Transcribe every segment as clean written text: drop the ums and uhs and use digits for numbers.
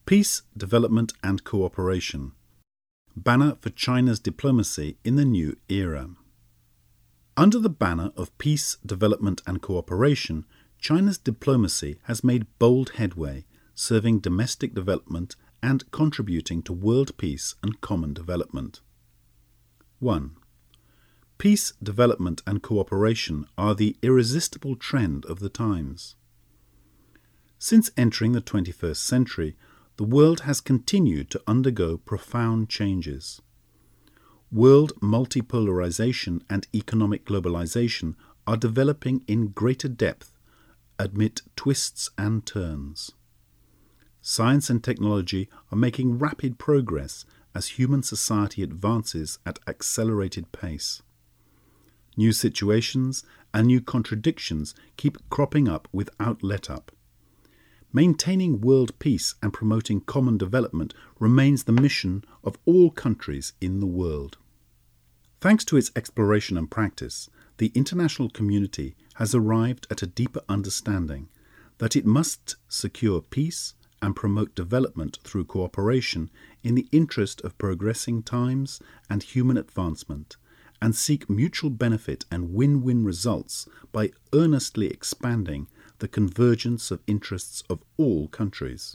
Peace, Development and Cooperation. Banner for China's diplomacy in the new era. Under the banner of peace, development and cooperation, China's diplomacy has made bold headway, serving domestic development and contributing to world peace and common development. 1. Peace, development and cooperation are the irresistible trend of the times. Since entering the 21st century, the world has continued to undergo profound changes. World multipolarization and economic globalization are developing in greater depth amid twists and turns. Science and technology are making rapid progress as human society advances at accelerated pace. New situations and new contradictions keep cropping up without let-up. Maintaining world peace and promoting common development remains the mission of all countries in the world. Thanks to its exploration and practice, the international community has arrived at a deeper understanding that it must secure peace and promote development through cooperation in the interest of progressing times and human advancement, and seek mutual benefit and win-win results by earnestly expanding the convergence of interests of all countries.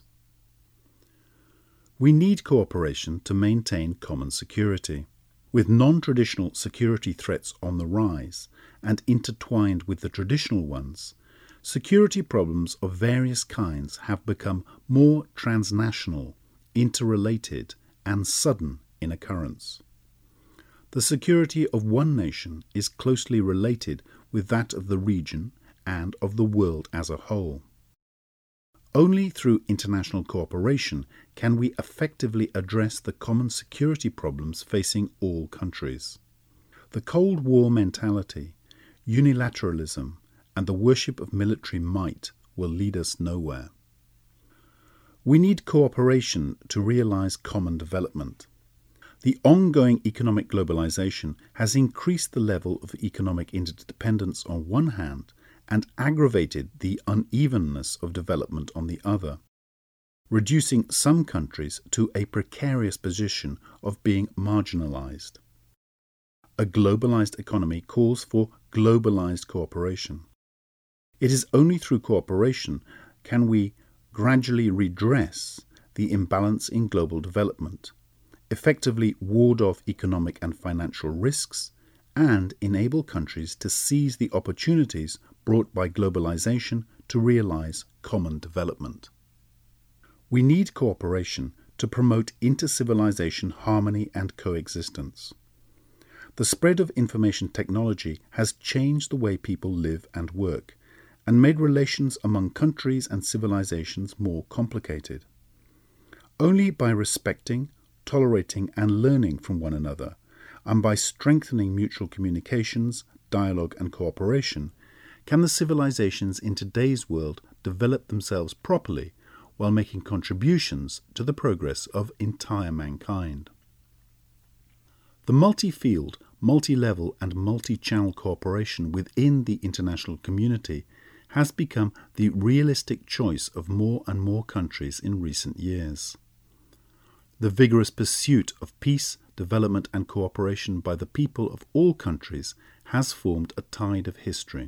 We need cooperation to maintain common security. With non-traditional security threats on the rise and intertwined with the traditional ones, security problems of various kinds have become more transnational, interrelated, and sudden in occurrence. The security of one nation is closely related with that of the region and of the world as a whole. Only through international cooperation can we effectively address the common security problems facing all countries. The Cold War mentality, unilateralism, and the worship of military might will lead us nowhere. We need cooperation to realize common development. The ongoing economic globalization has increased the level of economic interdependence on one hand and aggravated the unevenness of development on the other, reducing some countries to a precarious position of being marginalized. A globalized economy calls for globalized cooperation. It is only through cooperation can we gradually redress the imbalance in global development, effectively ward off economic and financial risks, and enable countries to seize the opportunities brought by globalization to realize common development. We need cooperation to promote inter-civilization harmony and coexistence. The spread of information technology has changed the way people live and work, and made relations among countries and civilizations more complicated. Only by respecting, tolerating and learning from one another, and by strengthening mutual communications, dialogue and cooperation, can the civilizations in today's world develop themselves properly while making contributions to the progress of entire mankind. The multi-field, multi-level and multi-channel cooperation within the international community has become the realistic choice of more and more countries in recent years. The vigorous pursuit of peace, development and cooperation by the people of all countries has formed a tide of history.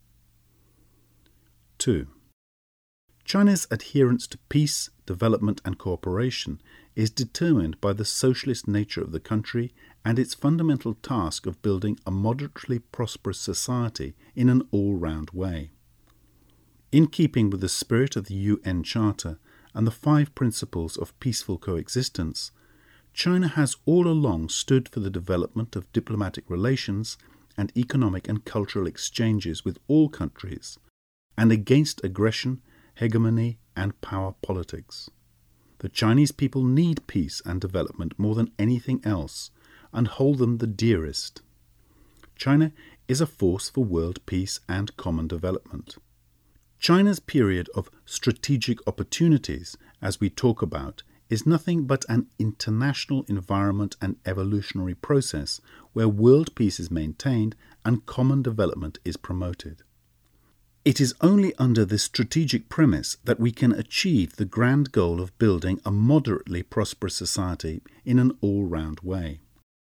2. China's adherence to peace, development and cooperation is determined by the socialist nature of the country and its fundamental task of building a moderately prosperous society in an all-round way. In keeping with the spirit of the UN Charter and the 5 principles of peaceful coexistence, China has all along stood for the development of diplomatic relations and economic and cultural exchanges with all countries, and against aggression, hegemony, and power politics. The Chinese people need peace and development more than anything else, and hold them the dearest. China is a force for world peace and common development. China's period of strategic opportunities, as we talk about, is nothing but an international environment and evolutionary process where world peace is maintained and common development is promoted. It is only under this strategic premise that we can achieve the grand goal of building a moderately prosperous society in an all-round way.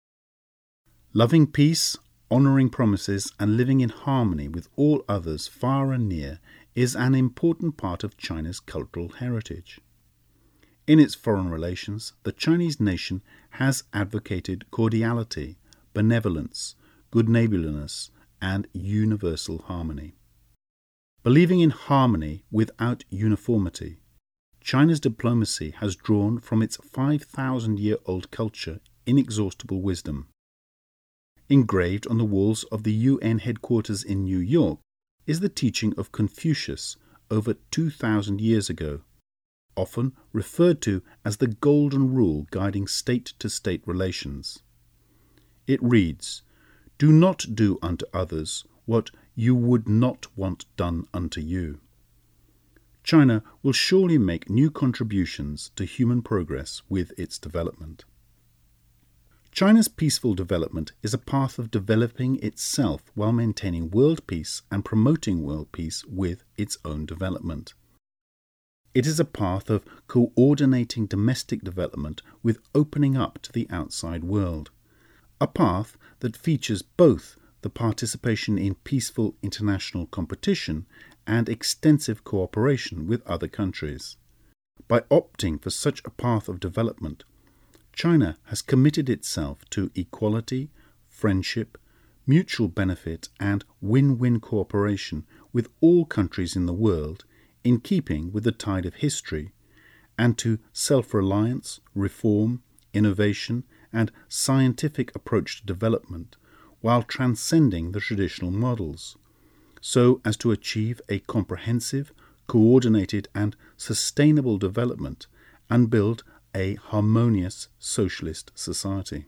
Loving peace, honouring promises, and living in harmony with all others far and near is an important part of China's cultural heritage. In its foreign relations, the Chinese nation has advocated cordiality, benevolence, good neighbourliness, and universal harmony. Believing in harmony without uniformity, China's diplomacy has drawn from its 5,000-year-old culture inexhaustible wisdom. Engraved on the walls of the UN headquarters in New York is the teaching of Confucius over 2,000 years ago, often referred to as the golden rule guiding state-to-state relations. It reads, "Do not do unto others what you would not want done unto you." China will surely make new contributions to human progress with its development. China's peaceful development is a path of developing itself while maintaining world peace and promoting world peace with its own development. It is a path of coordinating domestic development with opening up to the outside world, a path that features both the participation in peaceful international competition and extensive cooperation with other countries. By opting for such a path of development, China has committed itself to equality, friendship, mutual benefit, and win-win cooperation with all countries in the world, in keeping with the tide of history, and to self-reliance, reform, innovation, and scientific approach to development, while transcending the traditional models, so as to achieve a comprehensive, coordinated, and sustainable development and build a harmonious socialist society.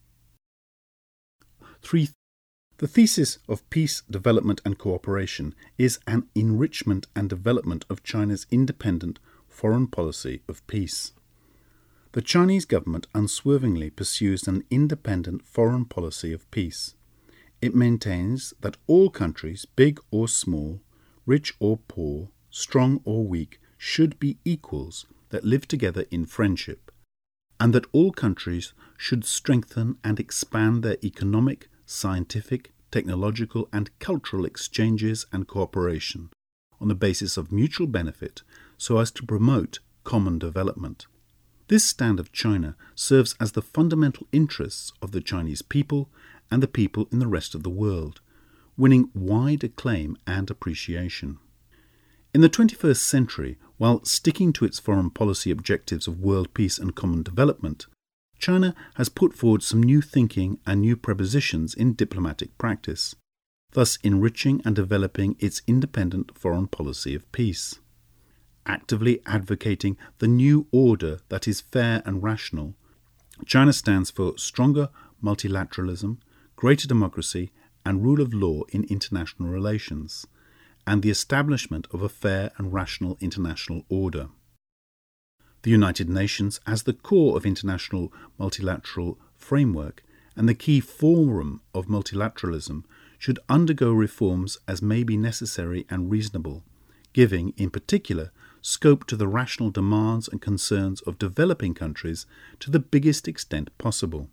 3. The thesis of peace, development, and cooperation is an enrichment and development of China's independent foreign policy of peace. The Chinese government unswervingly pursues an independent foreign policy of peace. It maintains that all countries, big or small, rich or poor, strong or weak, should be equals that live together in friendship, and that all countries should strengthen and expand their economic, scientific, technological, and cultural exchanges and cooperation on the basis of mutual benefit so as to promote common development. This stand of China serves as the fundamental interests of the Chinese people and the people in the rest of the world, winning wide acclaim and appreciation. In the 21st century, while sticking to its foreign policy objectives of world peace and common development, China has put forward some new thinking and new propositions in diplomatic practice, thus enriching and developing its independent foreign policy of peace. Actively advocating the new order that is fair and rational, China stands for stronger multilateralism, greater democracy, and rule of law in international relations, and the establishment of a fair and rational international order. The United Nations, as the core of international multilateral framework and the key forum of multilateralism, should undergo reforms as may be necessary and reasonable, giving, in particular, scope to the rational demands and concerns of developing countries to the biggest extent possible.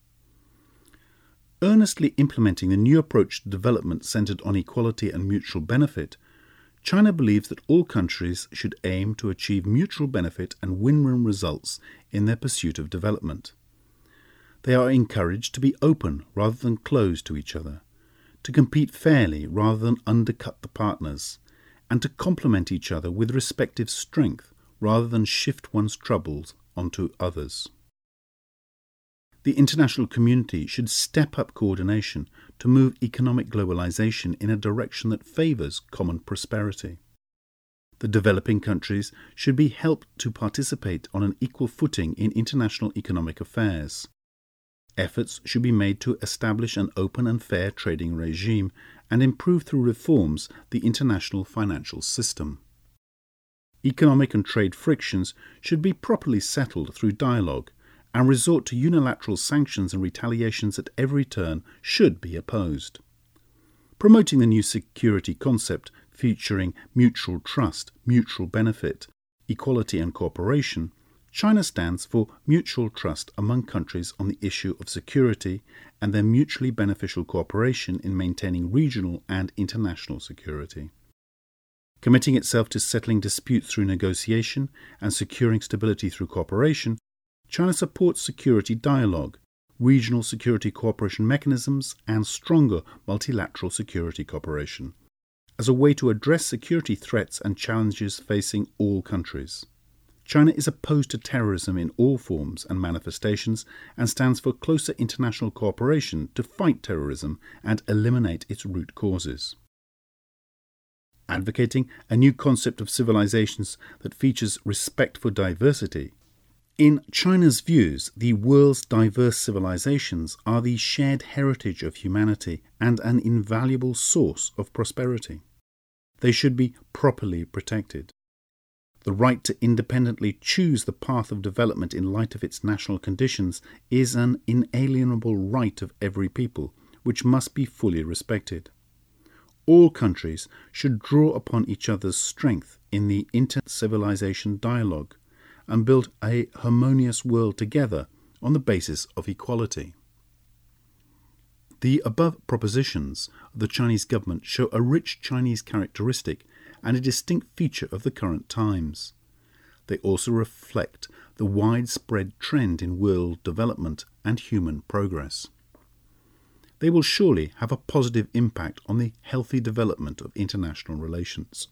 Earnestly implementing the new approach to development centered on equality and mutual benefit, China believes that all countries should aim to achieve mutual benefit and win-win results in their pursuit of development. They are encouraged to be open rather than closed to each other, to compete fairly rather than undercut the partners, and to complement each other with respective strength rather than shift one's troubles onto others. The international community should step up coordination to move economic globalization in a direction that favors common prosperity. The developing countries should be helped to participate on an equal footing in international economic affairs. Efforts should be made to establish an open and fair trading regime and improve through reforms the international financial system. Economic and trade frictions should be properly settled through dialogue, and resort to unilateral sanctions and retaliations at every turn should be opposed. Promoting the new security concept featuring mutual trust, mutual benefit, equality and cooperation, China stands for mutual trust among countries on the issue of security and their mutually beneficial cooperation in maintaining regional and international security. Committing itself to settling disputes through negotiation and securing stability through cooperation, China supports security dialogue, regional security cooperation mechanisms, and stronger multilateral security cooperation as a way to address security threats and challenges facing all countries. China is opposed to terrorism in all forms and manifestations and stands for closer international cooperation to fight terrorism and eliminate its root causes. Advocating a new concept of civilizations that features respect for diversity. In China's views, the world's diverse civilizations are the shared heritage of humanity and an invaluable source of prosperity. They should be properly protected. The right to independently choose the path of development in light of its national conditions is an inalienable right of every people, which must be fully respected. All countries should draw upon each other's strength in the inter-civilization dialogue and build a harmonious world together on the basis of equality. The above propositions of the Chinese government show a rich Chinese characteristic and a distinct feature of the current times. They also reflect the widespread trend in world development and human progress. They will surely have a positive impact on the healthy development of international relations.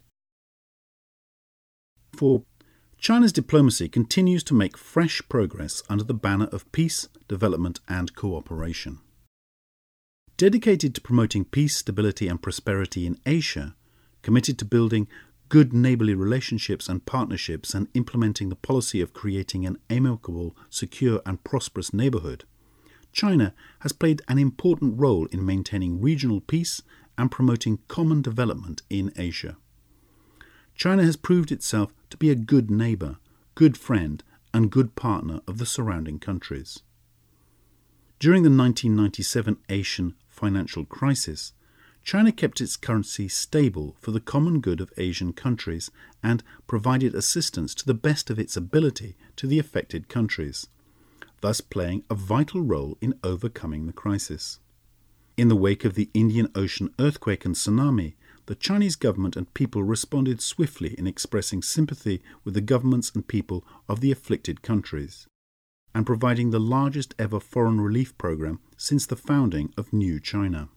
4. China's diplomacy continues to make fresh progress under the banner of peace, development and cooperation. Dedicated to promoting peace, stability and prosperity in Asia, committed to building good neighbourly relationships and partnerships and implementing the policy of creating an amicable, secure and prosperous neighbourhood, China has played an important role in maintaining regional peace and promoting common development in Asia. China has proved itself to be a good neighbour, good friend and good partner of the surrounding countries. During the 1997 Asian financial crisis, China kept its currency stable for the common good of Asian countries and provided assistance to the best of its ability to the affected countries, thus playing a vital role in overcoming the crisis. In the wake of the Indian Ocean earthquake and tsunami, the Chinese government and people responded swiftly in expressing sympathy with the governments and people of the afflicted countries, and providing the largest ever foreign relief program since the founding of New China.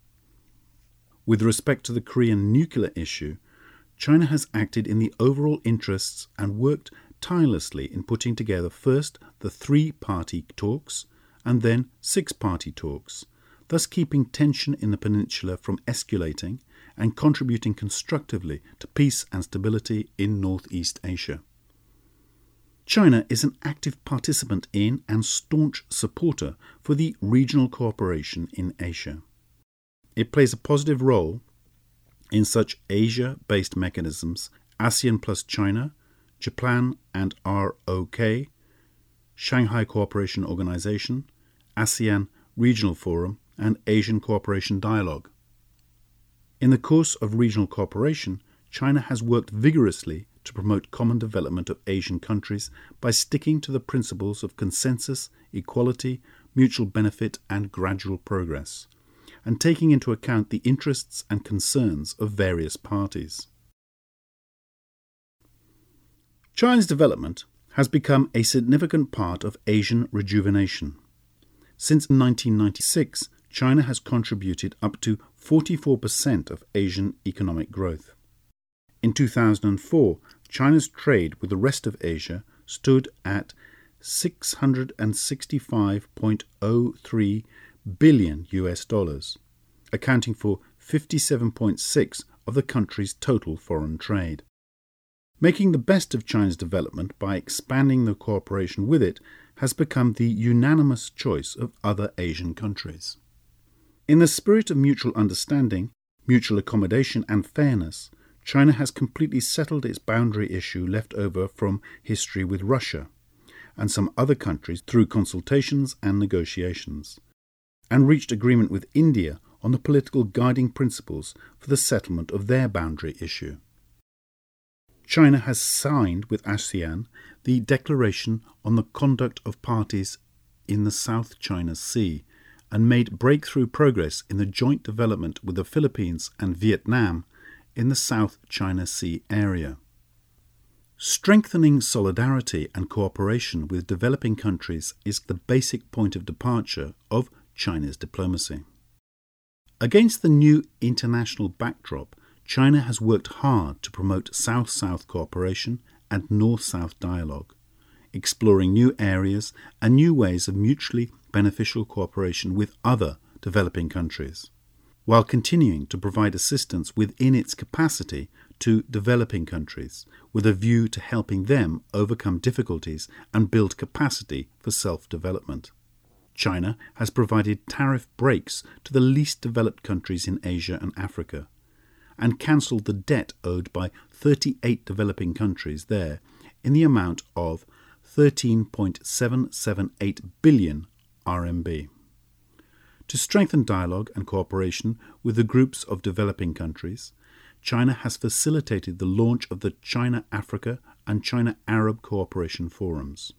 With respect to the Korean nuclear issue, China has acted in the overall interests and worked tirelessly in putting together first the 3-party talks and then 6-party talks, thus keeping tension in the peninsula from escalating and contributing constructively to peace and stability in Northeast Asia. China is an active participant in and staunch supporter for the regional cooperation in Asia. It plays a positive role in such Asia-based mechanisms ASEAN plus China, Japan and ROK, Shanghai Cooperation Organization, ASEAN Regional Forum and Asian Cooperation Dialogue. In the course of regional cooperation, China has worked vigorously to promote common development of Asian countries by sticking to the principles of consensus, equality, mutual benefit and gradual progress, and taking into account the interests and concerns of various parties. China's development has become a significant part of Asian rejuvenation. Since 1996, China has contributed up to 44% of Asian economic growth. In 2004, China's trade with the rest of Asia stood at $665.03 billion, accounting for 57.6% of the country's total foreign trade. Making the best of China's development by expanding the cooperation with it has become the unanimous choice of other Asian countries. In the spirit of mutual understanding, mutual accommodation and fairness, China has completely settled its boundary issue left over from history with Russia and some other countries through consultations and negotiations, and reached agreement with India on the political guiding principles for the settlement of their boundary issue. China has signed with ASEAN the Declaration on the Conduct of Parties in the South China Sea and made breakthrough progress in the joint development with the Philippines and Vietnam in the South China Sea area. Strengthening solidarity and cooperation with developing countries is the basic point of departure of China's diplomacy. Against the new international backdrop, China has worked hard to promote South-South cooperation and North-South dialogue, exploring new areas and new ways of mutually beneficial cooperation with other developing countries, while continuing to provide assistance within its capacity to developing countries, with a view to helping them overcome difficulties and build capacity for self-development. China has provided tariff breaks to the least developed countries in Asia and Africa, and cancelled the debt owed by 38 developing countries there in the amount of 13.778 billion RMB. To strengthen dialogue and cooperation with the groups of developing countries, China has facilitated the launch of the China-Africa and China-Arab Cooperation Forums.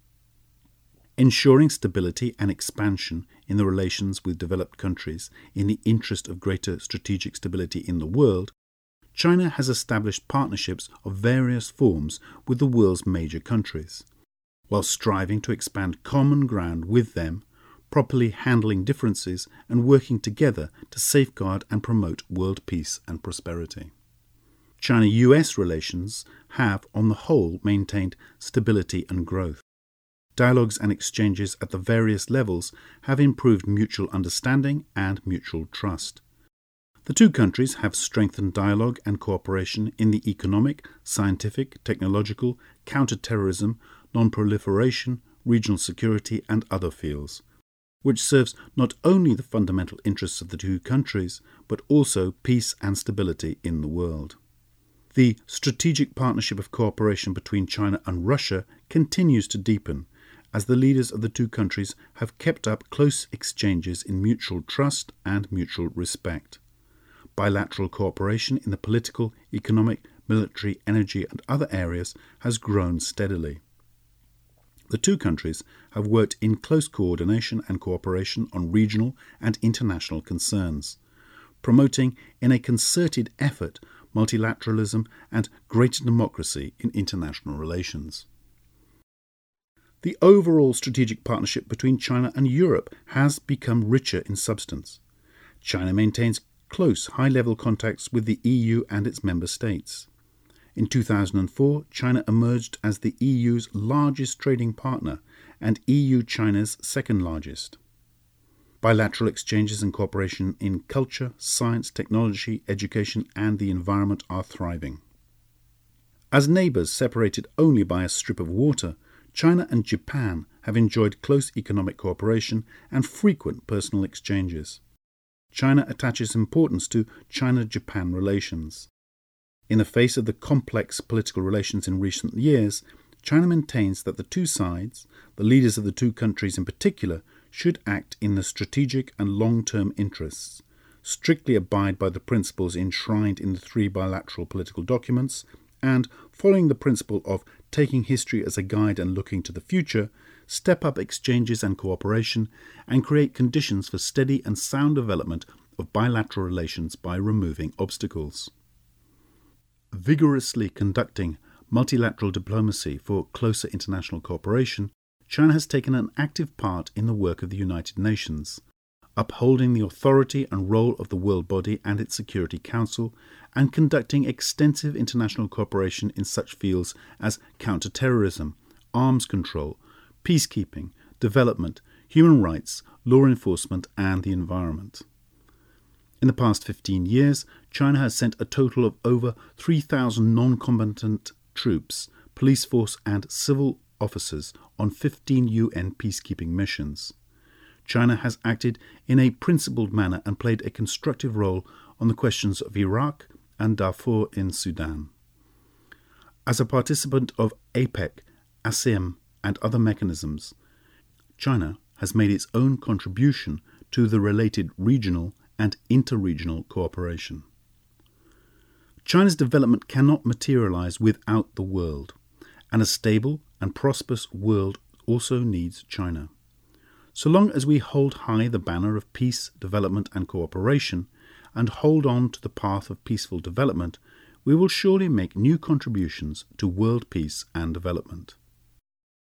Ensuring stability and expansion in the relations with developed countries in the interest of greater strategic stability in the world, China has established partnerships of various forms with the world's major countries, while striving to expand common ground with them, properly handling differences and working together to safeguard and promote world peace and prosperity. China-US relations have, on the whole, maintained stability and growth. Dialogues and exchanges at the various levels have improved mutual understanding and mutual trust. The two countries have strengthened dialogue and cooperation in the economic, scientific, technological, counter-terrorism, non-proliferation, regional security and other fields, which serves not only the fundamental interests of the two countries, but also peace and stability in the world. The strategic partnership of cooperation between China and Russia continues to deepen, as the leaders of the two countries have kept up close exchanges in mutual trust and mutual respect. Bilateral cooperation in the political, economic, military, energy and other areas has grown steadily. The two countries have worked in close coordination and cooperation on regional and international concerns, promoting in a concerted effort multilateralism and greater democracy in international relations. The overall strategic partnership between China and Europe has become richer in substance. China maintains close, high-level contacts with the EU and its member states. In 2004, China emerged as the EU's largest trading partner and EU-China's second largest. Bilateral exchanges and cooperation in culture, science, technology, education and the environment are thriving. As neighbours separated only by a strip of water, China and Japan have enjoyed close economic cooperation and frequent personal exchanges. China attaches importance to China-Japan relations. In the face of the complex political relations in recent years, China maintains that the two sides, the leaders of the two countries in particular, should act in the strategic and long-term interests, strictly abide by the principles enshrined in the three bilateral political documents, and, following the principle of taking history as a guide and looking to the future, step up exchanges and cooperation and create conditions for steady and sound development of bilateral relations by removing obstacles. Vigorously conducting multilateral diplomacy for closer international cooperation, China has taken an active part in the work of the United Nations, upholding the authority and role of the World Body and its Security Council, and conducting extensive international cooperation in such fields as counter-terrorism, arms control, peacekeeping, development, human rights, law enforcement and the environment. In the past 15 years, China has sent a total of over 3,000 non-combatant troops, police force and civil officers on 15 UN peacekeeping missions. China has acted in a principled manner and played a constructive role on the questions of Iraq and Darfur in Sudan. As a participant of APEC, ASEM and other mechanisms, China has made its own contribution to the related regional and interregional cooperation. China's development cannot materialize without the world, and a stable and prosperous world also needs China. So long as we hold high the banner of peace, development and cooperation, and hold on to the path of peaceful development, we will surely make new contributions to world peace and development.